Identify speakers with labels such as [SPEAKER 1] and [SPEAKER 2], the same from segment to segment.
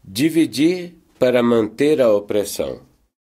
[SPEAKER 1] Dividir para manter a opressão.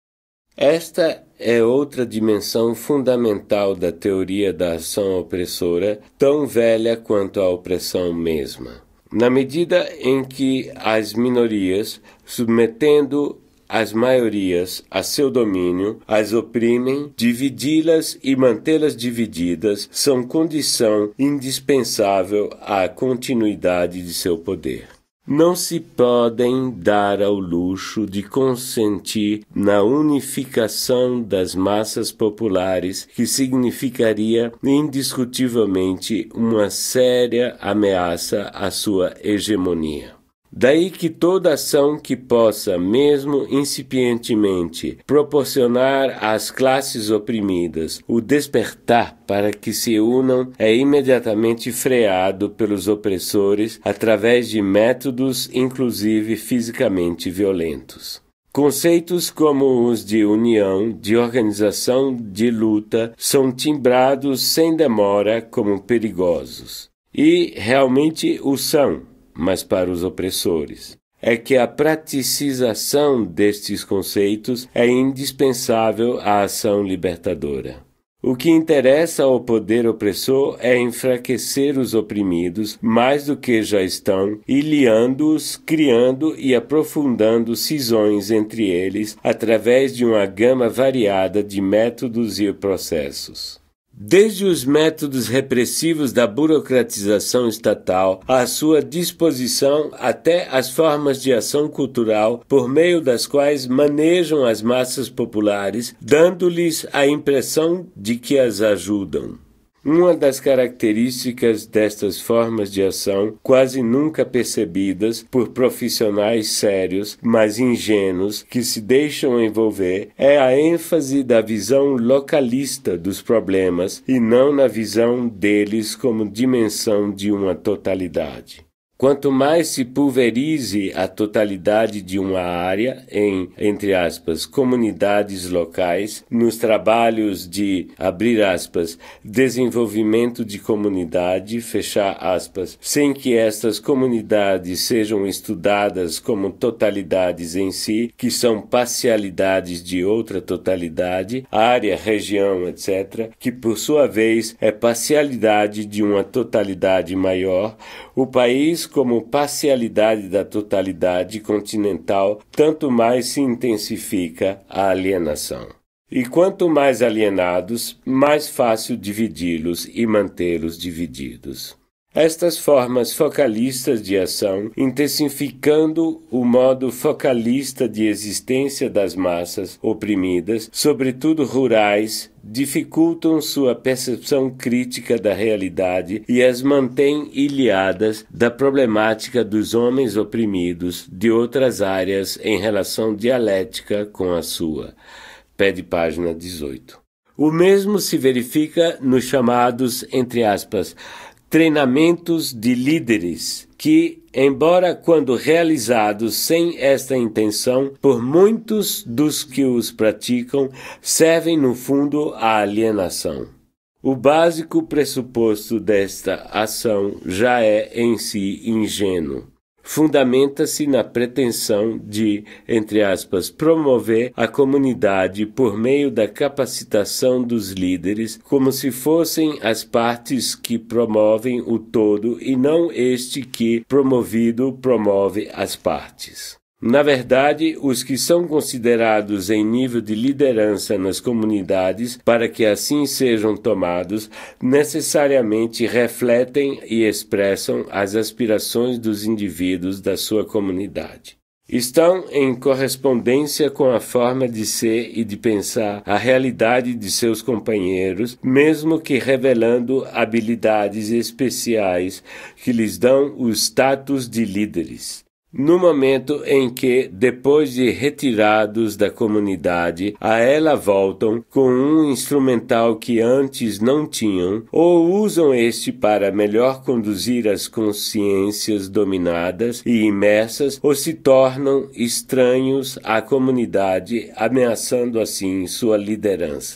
[SPEAKER 1] Esta é outra dimensão fundamental da teoria da ação opressora, tão velha quanto a opressão mesma. Na medida em que as minorias, submetendo as maiorias a seu domínio, as oprimem, dividi-las e mantê-las divididas são condição indispensável à continuidade de seu poder. Não se podem dar ao luxo de consentir na unificação das massas populares, que significaria indiscutivelmente uma séria ameaça à sua hegemonia. Daí que toda ação que possa, mesmo incipientemente, proporcionar às classes oprimidas o despertar para que se unam é imediatamente freado pelos opressores através de métodos, inclusive fisicamente violentos. Conceitos como os de união, de organização, de luta, são timbrados sem demora como perigosos. E realmente o são. Mas para os opressores. É que a praticização destes conceitos é indispensável à ação libertadora. O que interessa ao poder opressor é enfraquecer os oprimidos mais do que já estão, ilhando-os, criando e aprofundando cisões entre eles através de uma gama variada de métodos e processos. Desde os métodos repressivos da burocratização estatal à sua disposição até as formas de ação cultural por meio das quais manejam as massas populares, dando-lhes a impressão de que as ajudam. Uma das características destas formas de ação, quase nunca percebidas por profissionais sérios, mas ingênuos, que se deixam envolver, é a ênfase da visão localista dos problemas e não na visão deles como dimensão de uma totalidade. Quanto mais se pulverize a totalidade de uma área em, entre aspas, comunidades locais, nos trabalhos de, abrir aspas, desenvolvimento de comunidade, fechar aspas, sem que estas comunidades sejam estudadas como totalidades em si, que são parcialidades de outra totalidade, área, região, etc., que por sua vez é parcialidade de uma totalidade maior, o país como parcialidade da totalidade continental, tanto mais se intensifica a alienação. E quanto mais alienados, mais fácil dividi-los e mantê-los divididos. Estas formas focalistas de ação, intensificando o modo focalista de existência das massas oprimidas, sobretudo rurais, dificultam sua percepção crítica da realidade e as mantêm ilhadas da problemática dos homens oprimidos de outras áreas em relação dialética com a sua. Pé de página 18. O mesmo se verifica nos chamados, entre aspas, treinamentos de líderes, que, embora quando realizados sem esta intenção, por muitos dos que os praticam, servem no fundo à alienação. O básico pressuposto desta ação já é em si ingênuo. Fundamenta-se na pretensão de, entre aspas, promover a comunidade por meio da capacitação dos líderes, como se fossem as partes que promovem o todo e não este que, promovido, promove as partes. Na verdade, os que são considerados em nível de liderança nas comunidades, para que assim sejam tomados, necessariamente refletem e expressam as aspirações dos indivíduos da sua comunidade. Estão em correspondência com a forma de ser e de pensar a realidade de seus companheiros, mesmo que revelando habilidades especiais que lhes dão o status de líderes. No momento em que, depois de retirados da comunidade, a ela voltam com um instrumental que antes não tinham, ou usam este para melhor conduzir as consciências dominadas e imersas, ou se tornam estranhos à comunidade, ameaçando assim sua liderança.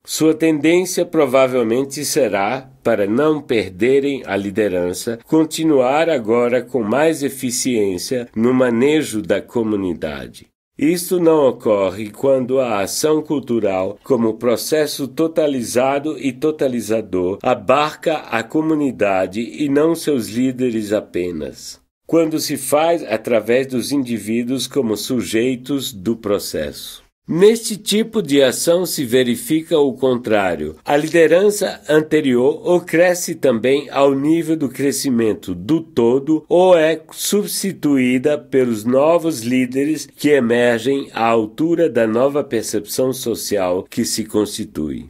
[SPEAKER 1] Sua tendência provavelmente será, para não perderem a liderança, continuar agora com mais eficiência no manejo da comunidade. Isto não ocorre quando a ação cultural, como processo totalizado e totalizador, abarca a comunidade e não seus líderes apenas. Quando se faz através dos indivíduos como sujeitos do processo. Neste tipo de ação se verifica o contrário. A liderança anterior ou cresce também ao nível do crescimento do todo ou é substituída pelos novos líderes que emergem à altura da nova percepção social que se constitui.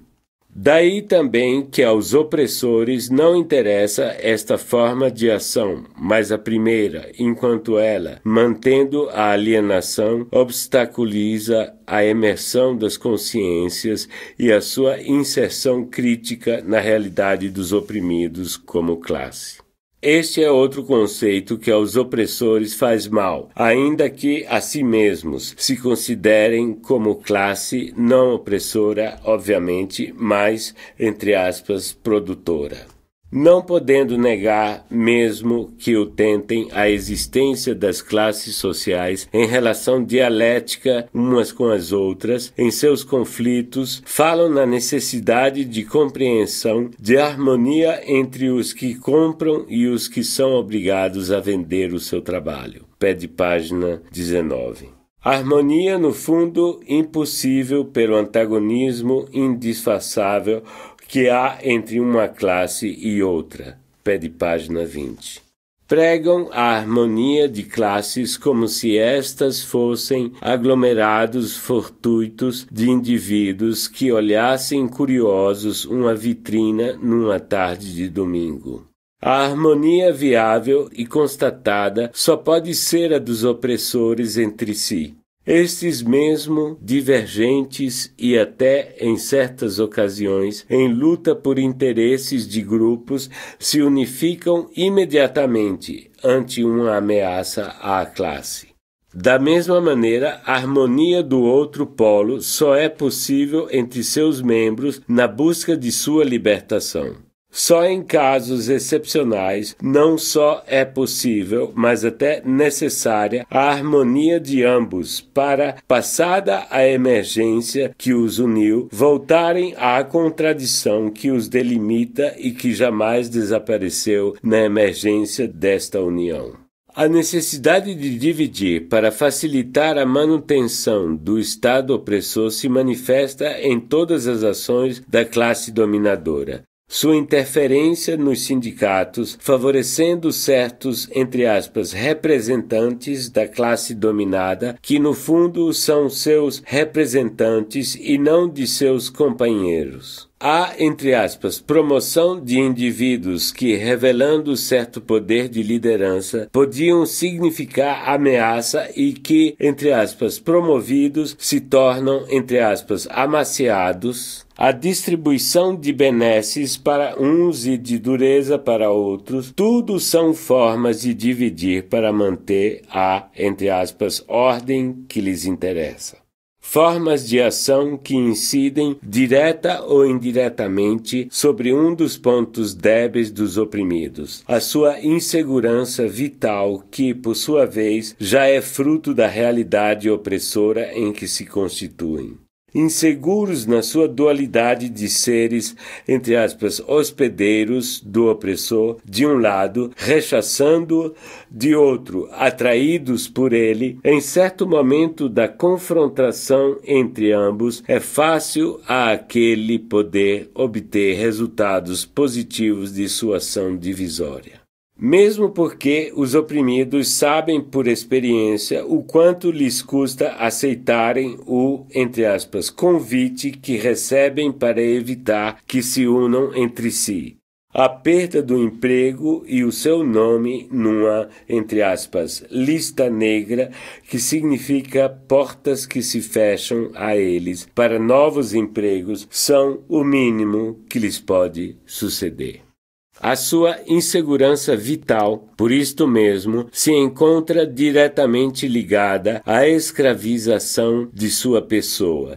[SPEAKER 1] Daí também que aos opressores não interessa esta forma de ação, mas a primeira, enquanto ela, mantendo a alienação, obstaculiza a imersão das consciências e a sua inserção crítica na realidade dos oprimidos como classe. Este é outro conceito que aos opressores faz mal, ainda que a si mesmos se considerem como classe não opressora, obviamente, mas, entre aspas, produtora. Não podendo negar, mesmo que o tentem, a existência das classes sociais em relação dialética umas com as outras, em seus conflitos, falam na necessidade de compreensão, de harmonia entre os que compram e os que são obrigados a vender o seu trabalho. Pé de página 19. Harmonia, no fundo, impossível pelo antagonismo indisfaçável que há entre uma classe e outra. Pé de página 20. Pregam a harmonia de classes como se estas fossem aglomerados fortuitos de indivíduos que olhassem curiosos uma vitrina numa tarde de domingo. A harmonia viável e constatada só pode ser a dos opressores entre si. Estes mesmo, divergentes e até, em certas ocasiões, em luta por interesses de grupos, se unificam imediatamente ante uma ameaça à classe. Da mesma maneira, a harmonia do outro polo só é possível entre seus membros na busca de sua libertação. Só em casos excepcionais não só é possível, mas até necessária a harmonia de ambos para, passada a emergência que os uniu, voltarem à contradição que os delimita e que jamais desapareceu na emergência desta união. A necessidade de dividir para facilitar a manutenção do Estado opressor se manifesta em todas as ações da classe dominadora. Sua interferência nos sindicatos, favorecendo certos, entre aspas, representantes da classe dominada, que no fundo são seus representantes e não de seus companheiros. Há, entre aspas, promoção de indivíduos que, revelando certo poder de liderança, podiam significar ameaça e que, entre aspas, promovidos, se tornam, entre aspas, amaciados. A distribuição de benesses para uns e de dureza para outros, tudo são formas de dividir para manter a, entre aspas, ordem que lhes interessa. Formas de ação que incidem, direta ou indiretamente, sobre um dos pontos débeis dos oprimidos, a sua insegurança vital que, por sua vez, já é fruto da realidade opressora em que se constituem. Inseguros na sua dualidade de seres, entre aspas, hospedeiros do opressor, de um lado, rechaçando-o, de outro, atraídos por ele, em certo momento da confrontação entre ambos, é fácil a aquele poder obter resultados positivos de sua ação divisória. Mesmo porque os oprimidos sabem por experiência o quanto lhes custa aceitarem o, entre aspas, convite que recebem para evitar que se unam entre si. A perda do emprego e o seu nome numa, entre aspas, lista negra, que significa portas que se fecham a eles para novos empregos, são o mínimo que lhes pode suceder. A sua insegurança vital, por isto mesmo, se encontra diretamente ligada à escravização de sua pessoa,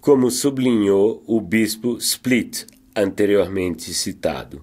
[SPEAKER 1] como sublinhou o bispo Split, anteriormente citado.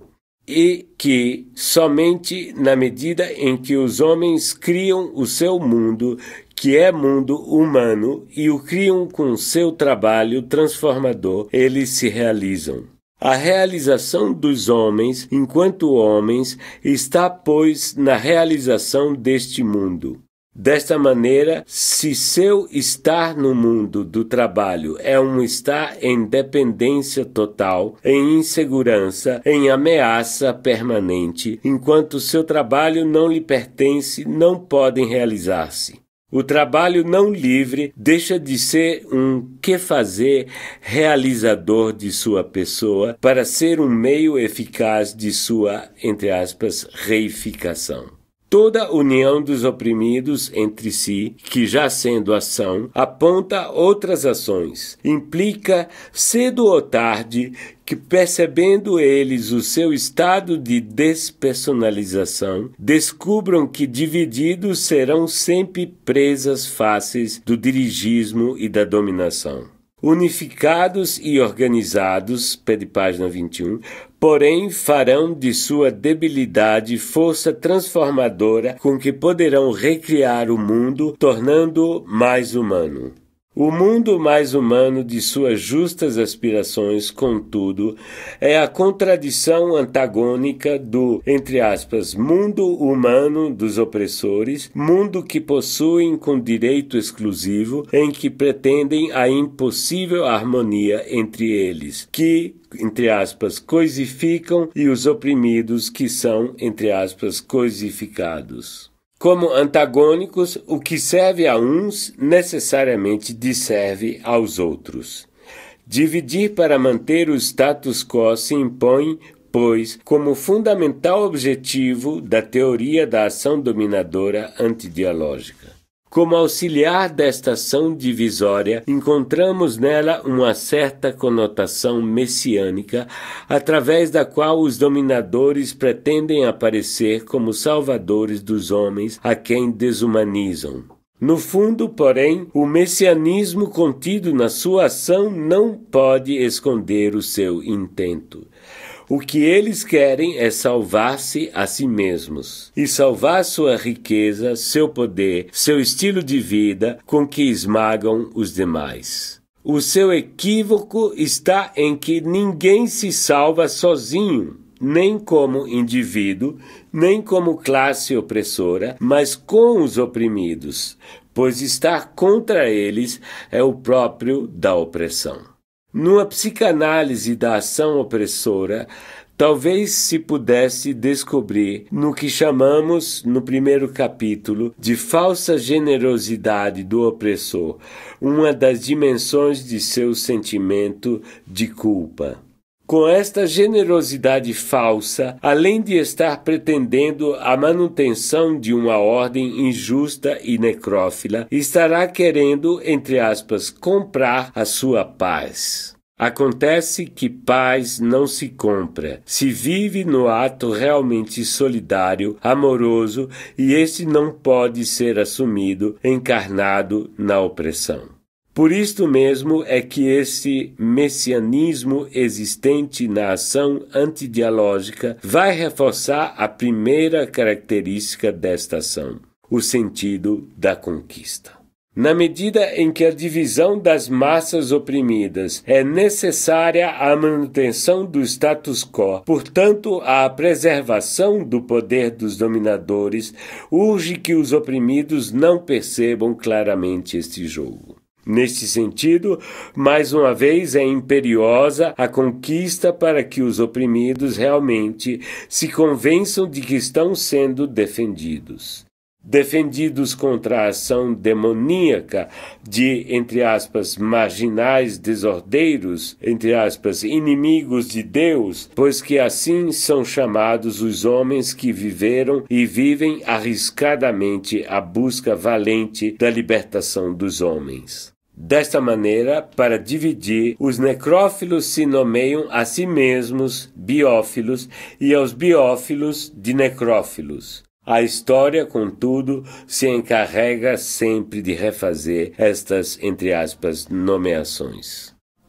[SPEAKER 1] E que, somente na medida em que os homens criam o seu mundo, que é mundo humano, e o criam com seu trabalho transformador, eles se realizam. A realização dos homens, enquanto homens, está, pois, na realização deste mundo. Desta maneira, se seu estar no mundo do trabalho é um estar em dependência total, em insegurança, em ameaça permanente, enquanto seu trabalho não lhe pertence, não podem realizar-se. O trabalho não livre deixa de ser um que-fazer realizador de sua pessoa para ser um meio eficaz de sua, entre aspas, reificação. Toda união dos oprimidos entre si, que já sendo ação, aponta outras ações. Implica, cedo ou tarde, que percebendo eles o seu estado de despersonalização, descubram que divididos serão sempre presas fáceis do dirigismo e da dominação. Unificados e organizados, pede página 21, porém farão de sua debilidade força transformadora com que poderão recriar o mundo, tornando-o mais humano. O mundo mais humano de suas justas aspirações, contudo, é a contradição antagônica do, entre aspas, mundo humano dos opressores, mundo que possuem com direito exclusivo, em que pretendem a impossível harmonia entre eles, que, entre aspas, coisificam, e os oprimidos que são, entre aspas, coisificados. Como antagônicos, o que serve a uns necessariamente disserve aos outros. Dividir para manter o status quo se impõe, pois, como fundamental objetivo da teoria da ação dominadora antidialógica. Como auxiliar desta ação divisória, encontramos nela uma certa conotação messiânica, através da qual os dominadores pretendem aparecer como salvadores dos homens a quem desumanizam. No fundo, porém, o messianismo contido na sua ação não pode esconder o seu intento. O que eles querem é salvar-se a si mesmos e salvar sua riqueza, seu poder, seu estilo de vida com que esmagam os demais. O seu equívoco está em que ninguém se salva sozinho, nem como indivíduo, nem como classe opressora, mas com os oprimidos, pois estar contra eles é o próprio da opressão. Numa psicanálise da ação opressora, talvez se pudesse descobrir no que chamamos, no primeiro capítulo, de falsa generosidade do opressor, uma das dimensões de seu sentimento de culpa. Com esta generosidade falsa, além de estar pretendendo a manutenção de uma ordem injusta e necrófila, estará querendo, entre aspas, comprar a sua paz. Acontece que paz não se compra, se vive no ato realmente solidário, amoroso, e este não pode ser assumido, encarnado na opressão. Por isto mesmo é que esse messianismo existente na ação antidialógica vai reforçar a primeira característica desta ação, o sentido da conquista. Na medida em que a divisão das massas oprimidas é necessária à manutenção do status quo, portanto, à preservação do poder dos dominadores, urge que os oprimidos não percebam claramente este jogo. Neste sentido, mais uma vez é imperiosa a conquista para que os oprimidos realmente se convençam de que estão sendo defendidos. Defendidos contra a ação demoníaca de, entre aspas, marginais desordeiros, entre aspas, inimigos de Deus, pois que assim são chamados os homens que viveram e vivem arriscadamente a busca valente da libertação dos homens. Desta maneira, para dividir, os necrófilos se nomeiam a si mesmos biófilos e aos biófilos de necrófilos. A história, contudo, se encarrega sempre de refazer estas, entre aspas, nomeações.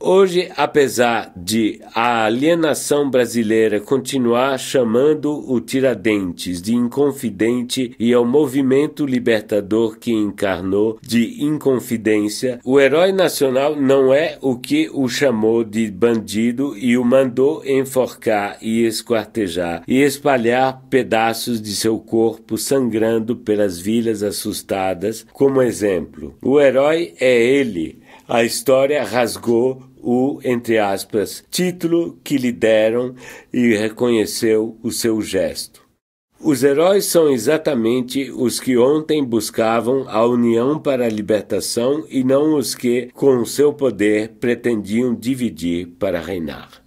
[SPEAKER 1] Hoje, apesar de a alienação brasileira continuar chamando o Tiradentes de inconfidente e ao movimento libertador que encarnou de inconfidência, o herói nacional não é o que o chamou de bandido e o mandou enforcar e esquartejar e espalhar pedaços de seu corpo sangrando pelas vilas assustadas como exemplo. O herói é ele. A história rasgou o, entre aspas, título que lhe deram e reconheceu o seu gesto. Os heróis são exatamente os que ontem buscavam a união para a libertação e não os que, com o seu poder, pretendiam dividir para reinar.